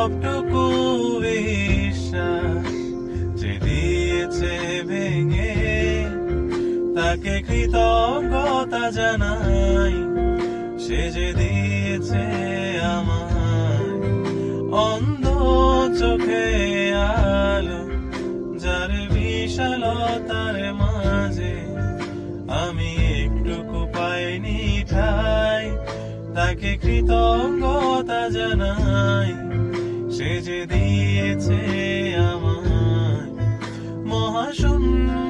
সবটুকু বিশ্বাস যে দিয়েছে ভেঙে, তাকে কৃতজ্ঞতা জানাই। সে যে দিয়েছে আমায় অন্ধ চোখে আলো, যার বিশালতার মাঝে আমি একটুকু পাইনি ঠাই। তাকে কৃতজ্ঞতা জানাই, সে যে দিয়েছে আমায় মহাশূন্য